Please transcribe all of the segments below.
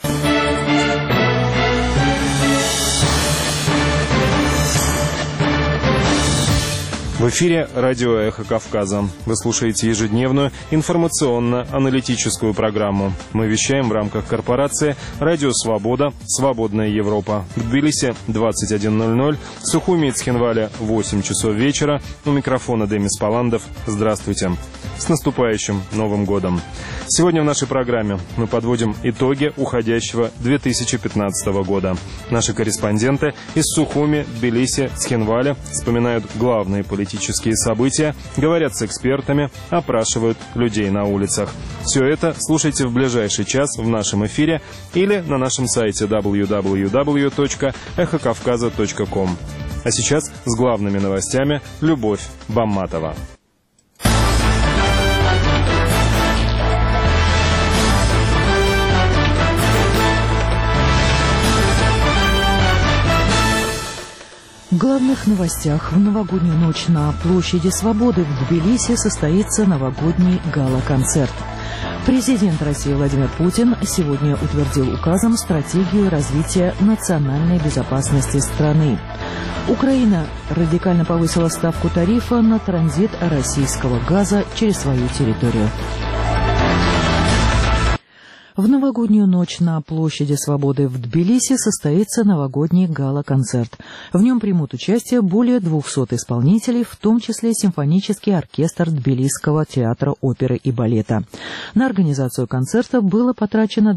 В эфире радио «Эхо Кавказа». Вы слушаете ежедневную информационно-аналитическую программу. Мы вещаем в рамках корпорации «Радио Свобода. Свободная Европа». В Тбилиси 21:00, в Сухуми и Цхинвале 8 часов вечера. У микрофона Демис Паландов. Здравствуйте. С наступающим Новым годом! Сегодня в нашей программе мы подводим итоги уходящего 2015 года. Наши корреспонденты из Сухуми, Тбилиси, Цхинваля вспоминают главные политические события, говорят с экспертами, опрашивают людей на улицах. Все это слушайте в ближайший час в нашем эфире или на нашем сайте www.эхокавказа.ком. А сейчас с главными новостями Любовь Бамматова. В главных новостях: в новогоднюю ночь на площади Свободы в Тбилиси состоится новогодний гала-концерт. Президент России Владимир Путин сегодня утвердил указом стратегию развития национальной безопасности страны. Украина радикально повысила ставку тарифа на транзит российского газа через свою территорию. В новогоднюю ночь на площади Свободы в Тбилиси состоится новогодний гала-концерт. В нем примут участие более 200 исполнителей, в том числе симфонический оркестр Тбилисского театра оперы и балета. На организацию концерта было потрачено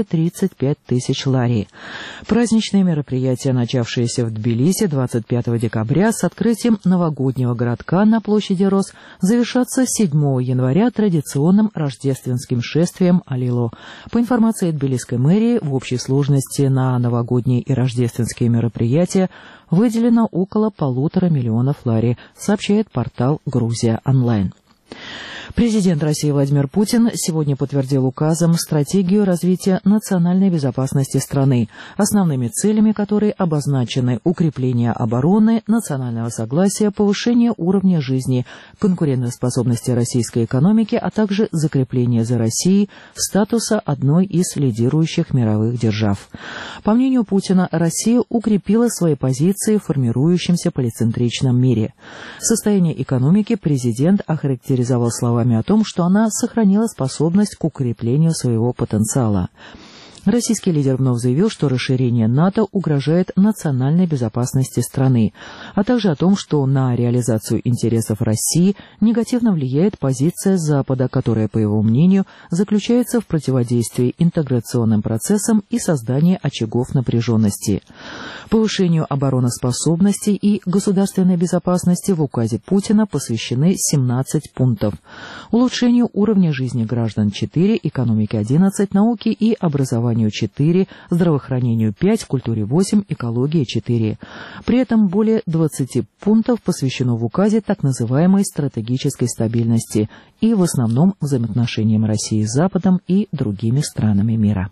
235 тысяч лари. Праздничные мероприятия, начавшиеся в Тбилиси 25 декабря с открытием новогоднего городка на площади Роз, завершатся 7 января традиционным рождественским шествием Алило. По информации Тбилисской мэрии, в общей сложности на новогодние и рождественские мероприятия выделено около 1,5 миллиона лари, сообщает портал «Грузия онлайн». Президент России Владимир Путин сегодня подтвердил указом стратегию развития национальной безопасности страны, основными целями которой обозначены укрепление обороны, национального согласия, повышение уровня жизни, конкурентоспособности российской экономики, а также закрепление за Россией статуса одной из лидирующих мировых держав. По мнению Путина, Россия укрепила свои позиции в формирующемся полицентричном мире. Состояние экономики президент охарактеризовал словами о том, что она сохранила способность к укреплению своего потенциала. Российский лидер вновь заявил, что расширение НАТО угрожает национальной безопасности страны, а также о том, что на реализацию интересов России негативно влияет позиция Запада, которая, по его мнению, заключается в противодействии интеграционным процессам и создании очагов напряженности. Повышению обороноспособности и государственной безопасности в указе Путина посвящены 17 пунктов. Улучшению уровня жизни граждан 4, экономике 11, науке и образованию 4, здравоохранению 5, культуре 8, экологии 4. При этом более 20 пунктов посвящено в указе так называемой стратегической стабильности и в основном взаимоотношениям России с Западом и другими странами мира.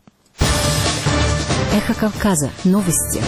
Эхо Кавказа. Новости.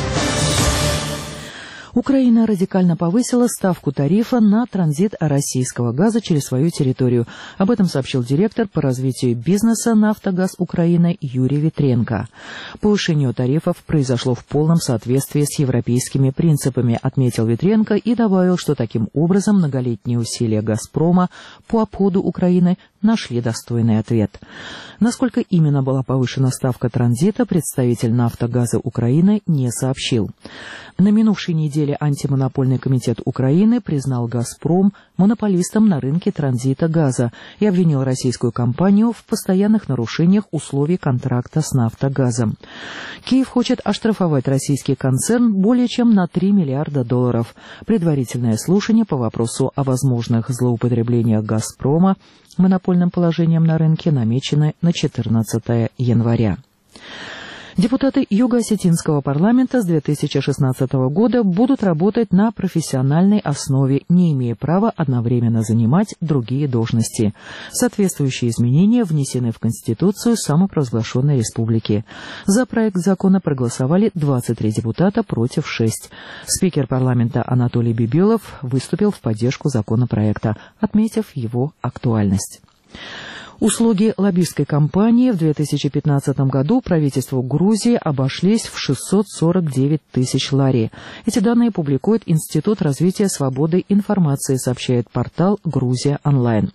Украина радикально повысила ставку тарифа на транзит российского газа через свою территорию. Об этом сообщил директор по развитию бизнеса «Нафтогаз Украины» Юрий Ветренко. Повышение тарифов произошло в полном соответствии с европейскими принципами, отметил Ветренко и добавил, что таким образом многолетние усилия «Газпрома» по обходу Украины нашли достойный ответ. Насколько именно была повышена ставка транзита, представитель «Нафтогаза Украины» не сообщил. На минувшей неделе Антимонопольный комитет Украины признал «Газпром» монополистом на рынке транзита газа и обвинил российскую компанию в постоянных нарушениях условий контракта с «Нафтогазом». Киев хочет оштрафовать российский концерн более чем на $3 миллиарда. Предварительное слушание по вопросу о возможных злоупотреблениях «Газпрома» монопольным положением на рынке намечено на 14 января. Депутаты Юго-Осетинского парламента с 2016 года будут работать на профессиональной основе, не имея права одновременно занимать другие должности. Соответствующие изменения внесены в Конституцию самопровозглашенной республики. За проект закона проголосовали 23 депутата против 6. Спикер парламента Анатолий Бибилов выступил в поддержку законопроекта, отметив его актуальность. Услуги лоббистской кампании в 2015 году правительству Грузии обошлись в 649 тысяч лари. Эти данные публикует Институт развития свободы информации, сообщает портал «Грузия онлайн».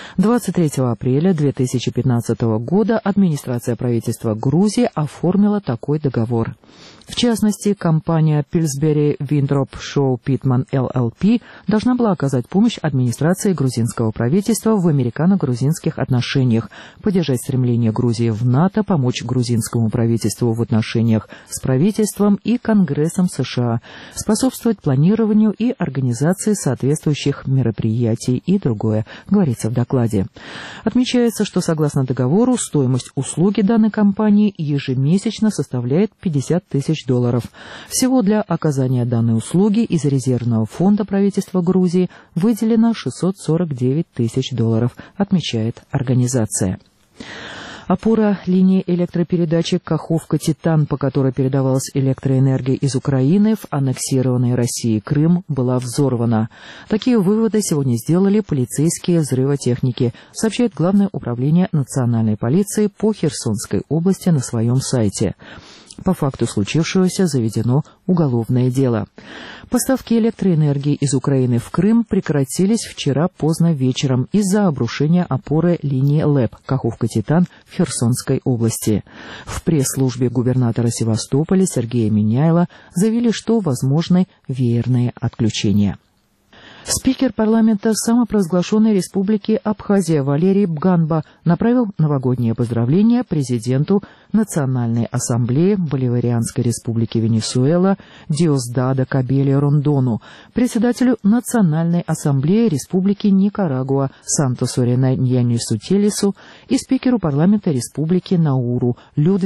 23 апреля 2015 года администрация правительства Грузии оформила такой договор. В частности, компания Pillsbury Winthrop Shaw Pittman LLP должна была оказать помощь администрации грузинского правительства в американо-грузинских отношениях, поддержать стремление Грузии в НАТО, помочь грузинскому правительству в отношениях с правительством и Конгрессом США, способствовать планированию и организации соответствующих мероприятий и другое, говорится в докладе. Отмечается, что согласно договору стоимость услуги данной компании ежемесячно составляет $50 тысяч. Всего для оказания данной услуги из резервного фонда правительства Грузии выделено $649 тысяч, отмечает организация. Опора линии электропередачи Каховка-Титан, по которой передавалась электроэнергия из Украины в аннексированный Россией Крым, была взорвана. Такие выводы сегодня сделали полицейские взрывотехники, сообщает Главное управление национальной полиции по Херсонской области на своем сайте. По факту случившегося заведено уголовное дело. Поставки электроэнергии из Украины в Крым прекратились вчера поздно вечером из-за обрушения опоры линии ЛЭП Каховка-Титан в Херсонской области. В пресс-службе губернатора Севастополя Сергея Миняйла заявили, что возможны веерные отключения. Спикер парламента самопровозглашенной республики Абхазия Валерий Бганба направил новогоднее поздравление президенту Национальной ассамблеи Боливарианской республики Венесуэла Диосдадо Кабеле Рондону, председателю Национальной ассамблеи республики Никарагуа Сантосу Ренаньянису Телесу и спикеру парламента республики Науру Людвигу